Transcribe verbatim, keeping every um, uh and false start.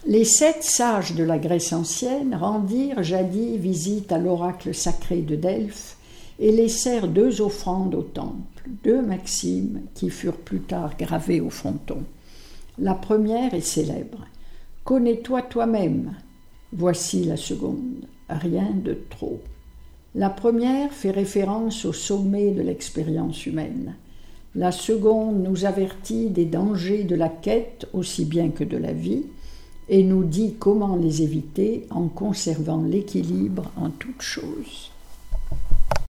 Les sept sages de la Grèce ancienne rendirent jadis visite à l'oracle sacré de Delphes et laissèrent deux offrandes au temple, deux maximes qui furent plus tard gravées au fronton. La première est célèbre. « Connais-toi toi-même ». Voici la seconde. Rien de trop. La première fait référence au sommet de l'expérience humaine. La seconde nous avertit des dangers de la quête aussi bien que de la vie et nous dit comment les éviter en conservant l'équilibre en toutes choses.